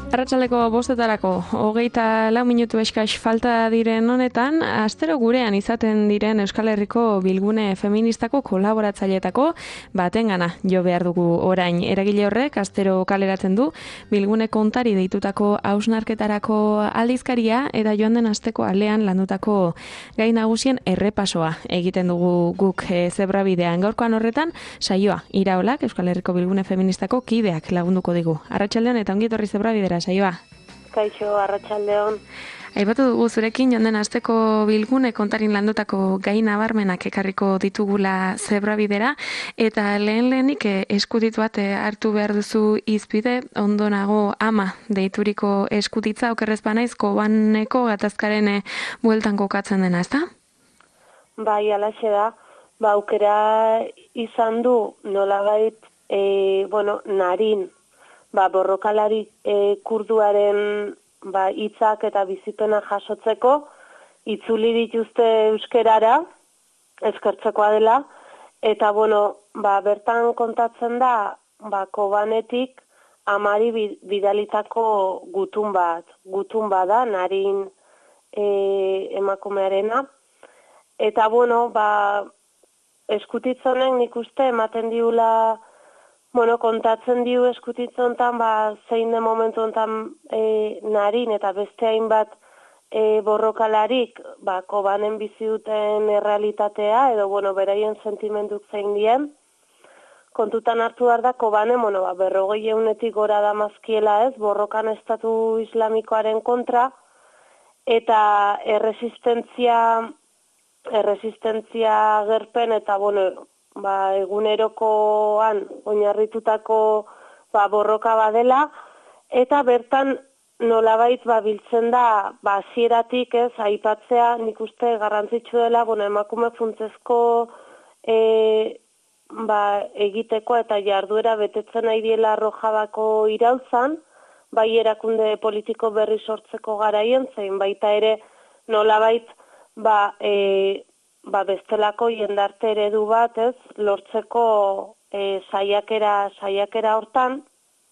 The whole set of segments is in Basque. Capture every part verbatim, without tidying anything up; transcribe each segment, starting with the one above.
Arratsaldeko bostetarako hogeita lau minutu eskas falta diren honetan, astero gurean izaten diren Euskal Herriko bilgune feministako kolaboratzaileetako batengana jo behar dugu orain. Eragile horrek astero kaleratzen du bilgune kontari deitutako hausnarketarako aldizkaria eta joan den asteko alean landutako gai nagusien errepasoa egiten dugu guk e, zebrabidean. Gaurkoan horretan saioa Iraolak Euskal Herriko bilgune feministako kideak lagunduko digu. Arratsaldean eta ongi etorri zebrabidera saioa. Kaixo, arratsaldeon. Aipatu dugu zurekin joan den asteko bilgune kontarin landutako gai nabarmenak ekarriko ditugula zebrabidera eta lehen lehenik eskuditu bat hartu behar duzu izpide, ondo nago ama deituriko eskuditza okerrez banaiz Kobaneko gatazkaren bueltan kokatzen dena, ezta? Bai, alaxe da. Ba, aukera izan du nolabait e, bueno, narin ba, borrokalari e, kurduaren ba, hitzak eta bizipena jasotzeko, itzuli dituzte euskerara, eskertzekoa dela, eta bueno, ba, bertan kontatzen da, ba, Kobanetik amari bidalitako gutun bat, gutun bada, narin e, emakumearena, eta bueno, ba, eskutitzonek nik uste ematen diula, bueno, kontatzen diu eskutitzontan, ba, zein den momentu ontan e, narin eta beste hainbat e, borrokalarik, ba, Kobanen bizi duten errealitatea, edo, bueno, beraien sentimenduk zein dien. Kontutan hartu behar da, Kobanen, bueno, ba, berrogei eunetik gora da mazkiela ez, borrokan estatu islamikoaren kontra, eta erresistentzia, erresistentzia gerpen eta, bueno, ba, egunerokoan oinarritutako ba, borroka badela, eta bertan nolabait ba, biltzen da ba, hasieratik ez, aipatzea nik uste garrantzitsu dela, bueno, emakume funtsezko e, ba, egiteko eta jarduera betetzen nahi diela Rojavako iraultzan, bai erakunde politiko berri sortzeko garaien, zein baita ere nolabait ba, e, ba, bestelako jendarte eredu bat, ez, lortzeko e, saiakera, saiakera hortan.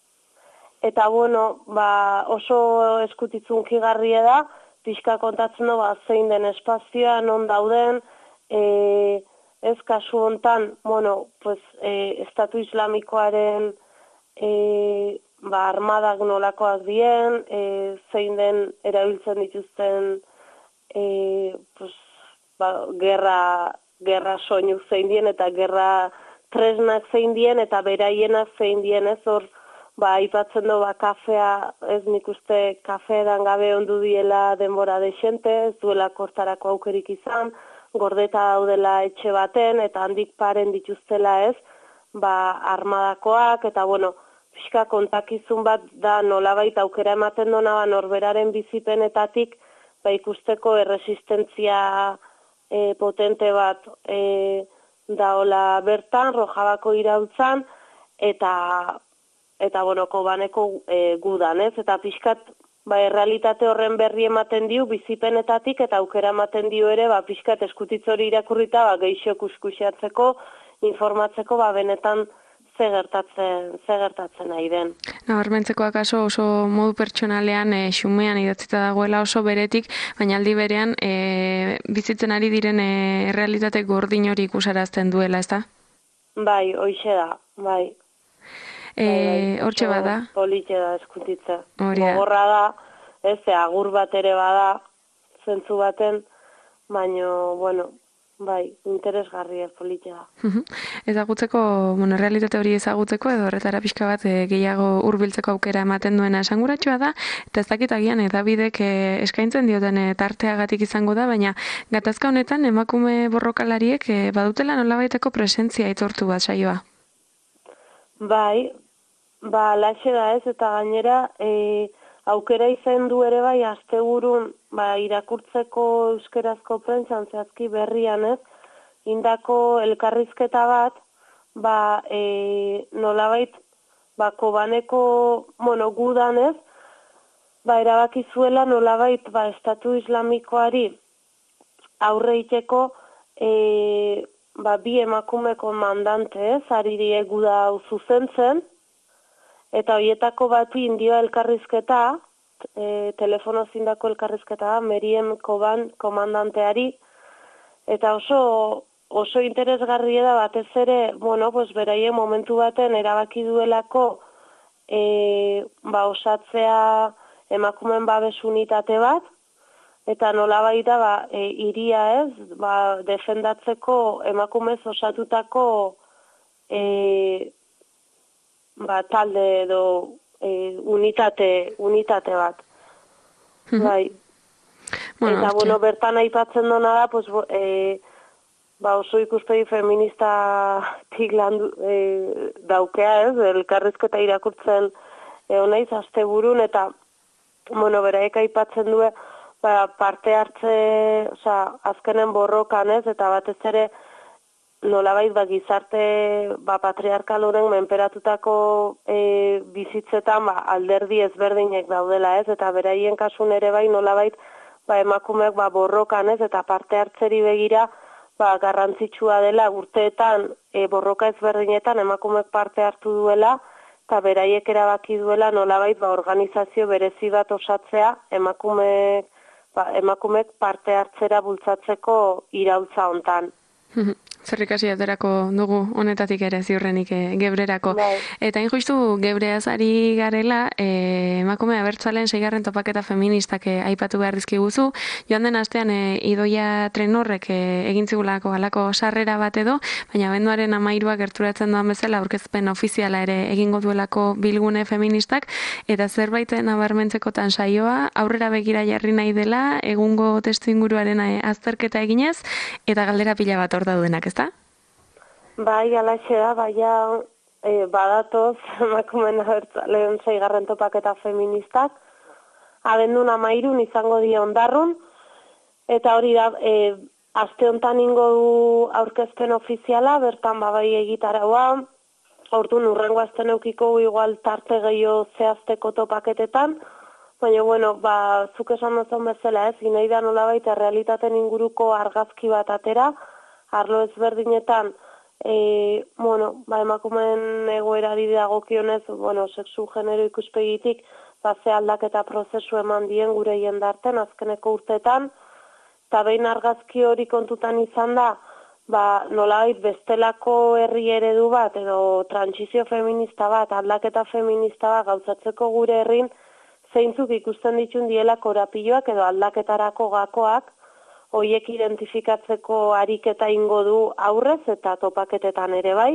Eta, bueno, ba, oso eskutitzunkigarria da, pixka kontatzen du, ba, zein den espazioa, non dauden, e, ez kasu hontan, bueno, pues, e, estatu islamikoaren e, ba, armadak nolakoak dien, e, zein den erabiltzen dituzten, e, pues, ba, gerra, gerra soinu zein dien eta gerra tresnak zein dien eta beraienak zein dien, ez hor, ba, aipatzen du, ba, kafea, ez nik uste kafeedan gabe ondu diela denbora desente, ez duela kortarako aukerik izan, gordeta daudela etxe baten eta handik paren dituztela ez, ba, armadakoak eta, bueno, pixka kontakizun bat da nolabait aukera ematen dona, ba, norberaren bizipenetatik, ba, ikusteko erresistentzia E, potente bat e, daola bertan, Rojavako iraultzan, eta, eta bueno, Kobaneko e, gudan, ez? Eta pixkat, ba, errealitate horren berri ematen diu, bizipenetatik, eta aukera ematen dio ere, ba, pixkat eskutitzori irakurrita, ba, geixo kuskusiatzeko, informatzeko, ba, benetan, ze gertatzen, ze gertatzen nahi den. Nabarmentzeko akaso oso modu pertsonalean e, xumean idatzita dagoela oso beretik, baina aldi berean e, bizitzen ari diren e, realitate gordin hori ikusarazten duela, ezta? Bai, hoixe da, bai. E, hortxe bada? Politxe da eskutitza. Horia. Gogorra da, ez, agur bat ere bada, zentzu baten, baina, bueno, bai, interesgarria politxe da. Ezagutzeko, bueno, realitate hori ezagutzeko edo horretara pixka bat e, gehiago hurbiltzeko aukera ematen duena esanguratsua da, eta ez dakit agian edabidek e, eskaintzen dioten e, tarteagatik izango da, baina gatazka honetan emakume borrokalariek e, badutela nolabaiteko presentzia aitortu bat saioa. Bai, ba, laxe da ez, eta gainera e, aukera izan du ere bai, asteburun ba, irakurtzeko euskerazko prentsan zehazki berrian ez, indako elkarrizketa bat, ba, e, nolabait, ba, Kobaneko, bueno, gudan ez, ba, erabaki zuela nolabait, ba, estatu islamikoari aurre iteko, e, ba, bi emakumeko mandante ez, ari die guda zuzentzen, eta horietako bati indio elkarrizketa, e, telefono zindako elkarrizketa, Meriem Koban komandanteari, eta oso oso interesgarria da batez ere, bueno, pues beraien momentu baten erabaki duelako e, ba, osatzea emakumeen babes unitate bat, eta nolabait da ba, e, iria ez, ba, defendatzeko emakumez osatutako e, ba, talde edo e, unitate, unitate bat. Bai. Bueno, eta, bueno, bertan aipatzen dona da, pues, e, ba, oso ikuspegi feministatik landu e, daukea ez, elkarrizketa irakurtzen e, honaiz asteburun, eta, bueno, beraek aipatzen du, ba, parte hartze, oza, azkenen borrokan ez, eta batez ere, nolabait ba, gizarte ba, patriarkal honen menperatutako e, bizitzetan ba, alderdi ezberdinek daudela ez, eta beraien kasun ere bai nolabait ba, emakumeak ba, borrokan ez, eta parte hartzeri begira ba, garrantzitsua dela urteetan e, borroka ezberdinetan emakumeak parte hartu duela, eta beraiek erabaki duela nolabait ba, organizazio berezi bat osatzea emakumeek, ba, emakumeek parte hartzera bultzatzeko iraultza hontan. Zerrikasi aterako dugu honetatik ere ziurrenik e, gebrerako. Bai. Eta injustu gebreaz ari garela, e, emakume abertzalen seigarren topaketa feministak e, aipatu behar dizkiguzu. Joan den astean e, Idoia Trenorrek e, egin zigulako halako sarrera bat edo, baina abenduaren hamairua gerturatzen doan bezala aurkezpen ofiziala ere egingo duelako bilgune feministak, eta zerbait nabarmentzekotan saioa aurrera begira jarri nahi dela egungo testu inguruaren e, azterketa eginez, eta galdera pila bat hor daudenak, ez? Bai, alaxe da, baina e, badatoz emakumeen abertzaleon seigarren topaketa feministak, abendun amairun izango dira ondarrun, eta hori da, e, aste hontan ingo du aurkezpen ofiziala, bertan babai egitaraua, orduan urrengo azten eukiko igual tarte gehiago zehazteko topaketetan, baina, bueno, ba, zuk esan duzun bezala ez, ginei da nolabait errealitaten inguruko argazki bat atera, arlo ezberdinetan, e, bueno, ba, emakumeen egoerari dagokionez, bueno, sexu genero ikuspegitik, ba, ze aldaketa prozesu eman dien gure jendarten azkeneko urteetan, eta behin argazki hori kontutan izan da, ba, nolabait bestelako herri eredu bat, edo trantsizio feminista bat, aldaketa feminista bat, gauzatzeko gure herrin, zeintzuk ikusten ditun diela korapiloak edo aldaketarako gakoak, hoiek identifikatzeko ariketa ingo du aurrez eta topaketetan ere bai.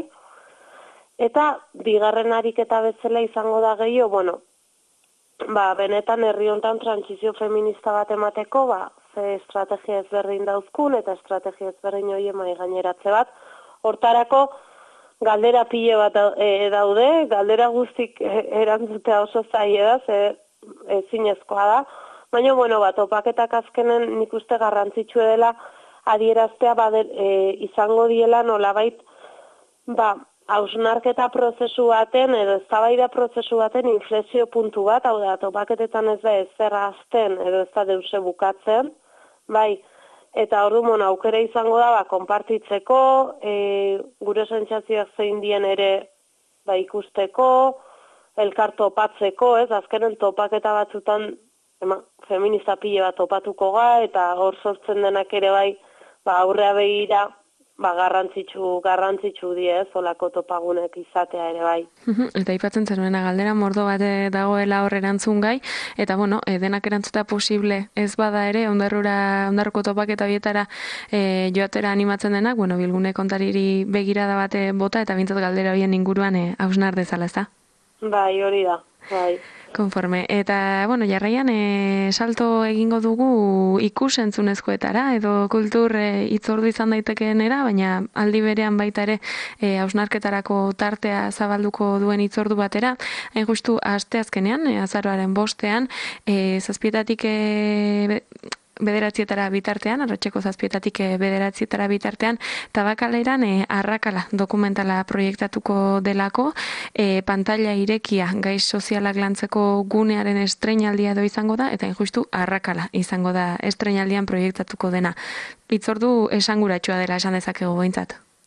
Eta bigarren ariketa bezala izango da gehiago, bueno, ba, benetan herri hontan trantsizio feminista bat emateko, ba, ze estrategia ezberdin dauzkun eta estrategia ezberdin horien mai gaineratze bat. Hortarako galdera pile bat daude, galdera guztik erantzutea oso zaila da, ze ezinezkoa da. Baina, bueno, bat, topaketak azkenen nik uste garrantzitsu dela adieraztea bader, e, izango diela nolabait, ba, hausnarketa prozesu baten edo eztabaida prozesu baten inflexio puntu bat, hau da, topaketetan ez da ezer azten edo ez da deuse bukatzen, bai, eta ordu mon aukera izango da, ba, konpartitzeko, e, gure sentsazioak zein dien ere ba, ikusteko, elkar topatzeko, ez, azkenen topaketa batzutan ema, feminista pile bat topatuko ga, eta hor sortzen denak ere bai, ba, aurrea begira, ba, garrantzitsu, garrantzitsu die, ez, olako topagunek izatea ere bai. Eta aipatzen zenuena galdera mordo bat dagoela hor erantzun gai, eta bueno, e, denak erantzuta posible ez bada ere, ondarrura, ondarruko topaketa bietara e, joatera animatzen denak, bueno, bilgune kontariri begirada bate bota, eta bintzat galdera horien inguruan e, hausnar dezala, ez da? Bai, hori da, bai. Konforme. Eta, bueno, jarraian, e, salto egingo dugu ikus-entzunezkoetara, edo kultur e, itzordu izan daitekeenera, baina aldi berean baita ere e, hausnarketarako tartea zabalduko duen itzordu batera. Hain justu, asteazkenean, e, azaroaren bostean, e, zazpietatik e, bederatzietara bitartean, arratseko zazpietatik bederatzietara bitartean, Tabakaleran e, Arrakala dokumentala proiektatuko delako, e, pantalla irekia gaiz sozialak lantzeko gunearen estreinaldia edo izango da, eta injustu Arrakala izango da estreinaldian proiektatuko dena. Itzordu esanguratsua dela esan dezakegu behintzat.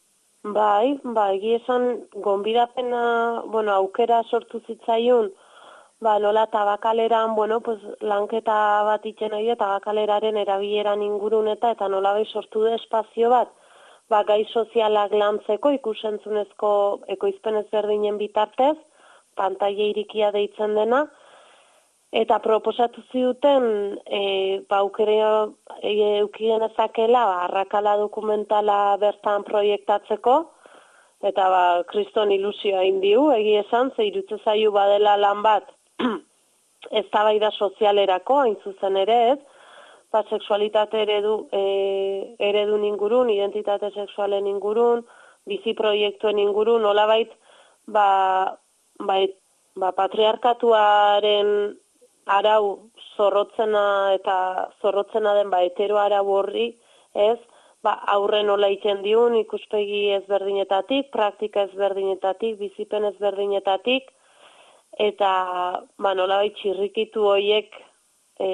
Bai, ba, egi esan gonbidapena, bueno, aukera sortu zitzaion, ba, nola tabakaleran, bueno, pues, lanketa bat itxen aio, tabakaleraren erabileran ingurun eta eta nola bai sortu da espazio bat, ba, gai sozialak lantzeko, ikusentzunezko ekoizpen ezberdinen bitartez, pantaila irikia deitzen dena, eta proposatu ziuten, e, ba, aukera e, eukien ezakela, ba, arrakala dokumentala bertan proiektatzeko, eta ba, kriston ilusioa indiu, egi esan, ze irutze zaiu badela lan bat, eztabaida sozialerako, hain zuzen ere ez, ba, sexualitate eredu, e, eredun ingurun, identitate sexualen ingurun, bizi proiektuen ingurun, nolabait, ba, ba, ba, patriarkatuaren arau zorrotzena eta zorrotzena den ba hetero arau horri, ez, ba aurre nola egiten diun ikuspegi ezberdinetatik, praktika ezberdinetatik, bizipen ezberdinetatik eta ba nolabait txirrikitu hoiek e,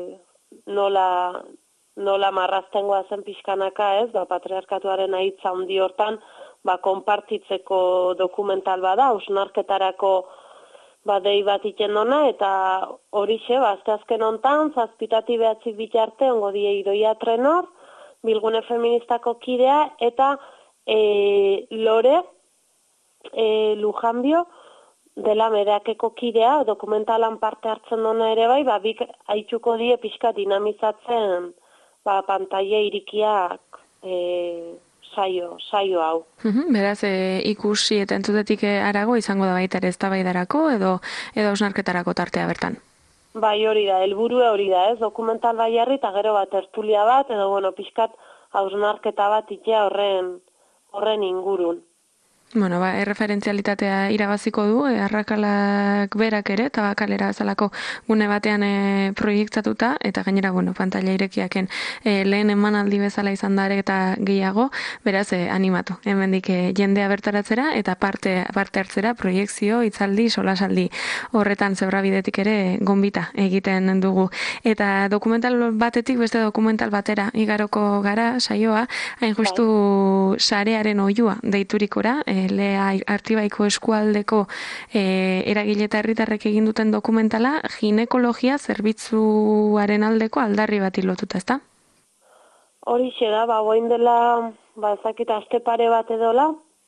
nola nola marraztengoa zen pixkanaka, ez, ba patriarkatuaren ahitza handi hortan ba konpartitzeko dokumental bada, hausnarketarako ba, dei bat iten dona, eta horixe, ba, azteazken hontan, zazpitati behatzik bitarte, ongo die Idoia Trenor, Bilgune Feministako kidea, eta e, Lore e, Lujanbio, dela Medeakeko kidea, dokumentalan parte hartzen dona ere bai, ba, bik haitxuko die pixka dinamizatzen, ba, pantaila irikiak, e, saio, saio hau. Beraz, e, ikusi eta entzutetik arago izango da baita ere eztabaidarako edo edo hausnarketarako tartea bertan. Bai, hori da, helburua hori da, ez? Dokumental bai jarri eta gero bat tertulia bat edo bueno, pixkat hausnarketa bat itea horren horren ingurun. Bueno, ba, erreferentzialitatea irabaziko du, e, arrakalak berak ere, tabakalera bezalako gune batean e, proiektatuta, eta gainera, bueno, pantalla irekiaken e, lehen emanaldi bezala izan da ere eta gehiago, beraz, e, animatu, hemendik e, jendea bertaratzera, eta parte, parte hartzera, proiektzio, hitzaldi, solasaldi, horretan zebrabidetik ere gonbita egiten dugu. Eta dokumental batetik, beste dokumental batera, igaroko gara, saioa, hain justu sarearen oihua deiturikora, e, Lea Artibaiko eskualdeko e, eragile eta herritarrek egin duten dokumentala ginekologia zerbitzuaren aldeko aldarri bati lotuta, ezta? Horixe da, ba, goin dela, ba, ezakita aste pare bat edola,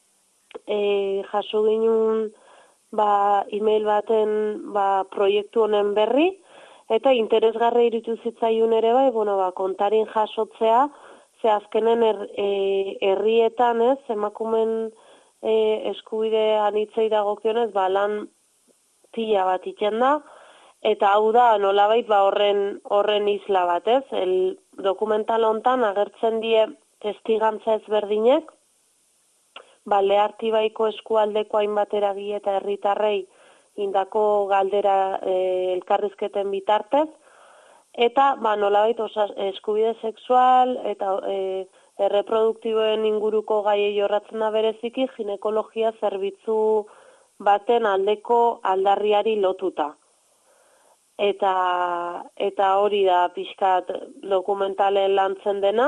e, jaso ginen, ba, e-mail baten, ba, proiektu honen berri, eta interesgarri iritu zitzaiun ere bai, bueno, ba, kontarin jasotzea, ze azkenen er, e, herrietan, ez, emakumen E, eskubide anitzei dagokionez, ba, lan tila bat itzen da, eta hau da nolabait ba, horren, horren isla bat, ez? El dokumental hontan agertzen die testigantza ezberdinek, ba, Lea Artibaiko eskualdeko hainbat eragile eta herritarrei indako galdera e, elkarrizketen bitartez, eta ba, nolabait osas, eskubide sexual eta e, erreproduktiboen inguruko gaiei jorratzen da bereziki ginekologia zerbitzu baten aldeko aldarriari lotuta. Eta eta hori da pixkat dokumentalen lantzen dena.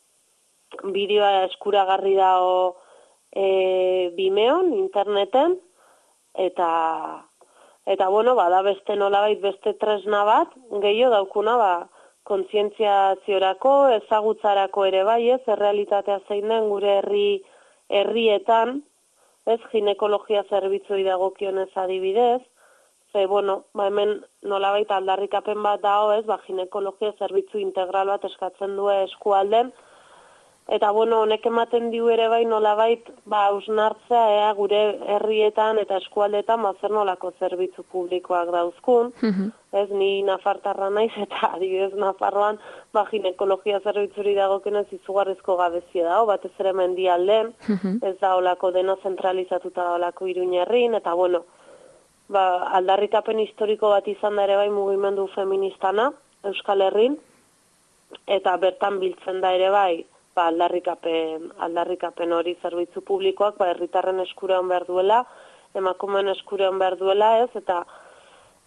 Bideoa eskuragarri dago e, Vimeon, interneten, eta eta bueno, bada beste nolabait beste tresna bat, gehiago daukuna, ba, kontzientziaziorako, ezagutzarako ere bai, ez, errealitatea zein den gure herri herrietan, ez, ginekologia zerbitzui dagokionez adibidez, ze, bueno, ba, hemen nolabait aldarrikapen bat dago, ez, ba, ginekologia zerbitzu integral bat eskatzen du eskualden, eta, bueno, honek ematen diu ere bai nolabait, ba, hausnartzea, ea, gure herrietan eta eskualdetan, ba, zer nolako zerbitzu publikoak dauzkun, mm-hmm. Ez, ni nafartarra naiz, eta adibidez Nafarroan, ba, ginekologia zerbitzuri dagokionez izugarrizko gabezia dago, batez ere mendialden, mm-hmm. Ez da olako dena zentralizatuta da olako Iruñerrin, eta bueno, ba, aldarrikapen historiko bat izan da ere bai mugimendu feministana, Euskal Herrin, eta bertan biltzen da ere bai, ba, aldarrikapen, aldarrikapen hori zerbitzu publikoak, ba, herritarren eskurean behar duela, emakumeen eskurean behar duela, ez, eta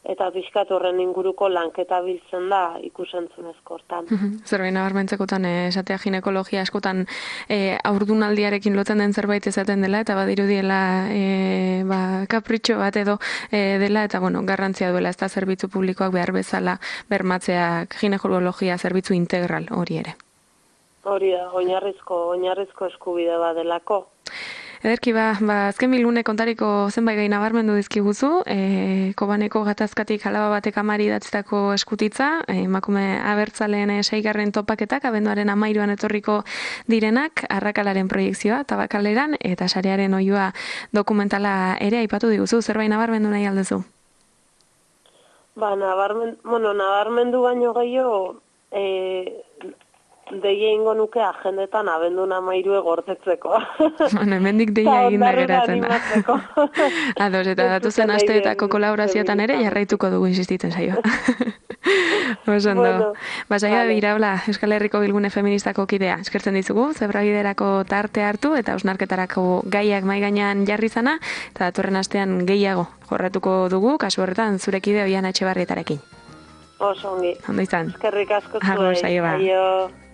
eta pixkat horren inguruko lanketa biltzen da ikusentzunezko hortan. Zerbait nabarmentzekotan, esatea ginekologia askotan e, haurdunaldiarekin lotzen den zerbait esaten dela, eta badirudiela e, ba, kapritxo bat edo e, dela, eta bueno, garrantzia duela, ez da zerbitzu publikoak behar bezala bermatzeak ginekologia zerbitzu integral hori ere. Hori da, oinarrizko, oinarrizko eskubide bat delako. Ederki ba, ba, azken bilgune kontariko zenbait gai nabarmendu dizkiguzu, e, Kobaneko gatazkatik alaba batek amari idatzitako eskutitza, e, emakume abertzaleen e, seigarren topaketak, abenduaren amairuan etorriko direnak, arrakalaren proiekzioa, tabakaleran, eta sarearen oiua dokumentala ere aipatu diguzu, zerbait nabarmendu nahi alduzu? Ba, nabarmen, bueno, nabarmendu baino gehiago, e, deia ingo nuke agendetan abendun amairue gortetzeko. Bueno, hemendik deia egin da geratzen da. Ados, eta datuzen asteetako kolaborazioetan ere jarraituko dugu insistitzen saioa. Osondo. Bueno, ba, saioa vale. Biraula, Euskal Herriko Bilgune Feministako kidea. Eskertzen dizugu, zebrabiderako tarte hartu eta ausnarketarako gaiak mai gainean jarri zana, eta datorren astean gehiago jorratuko dugu, kasu horretan zure kide Oiana Etxebarrietarekin. Oso ongi. Ondo izan. Eskerrik asko zuei. Agur, saioa. Aio.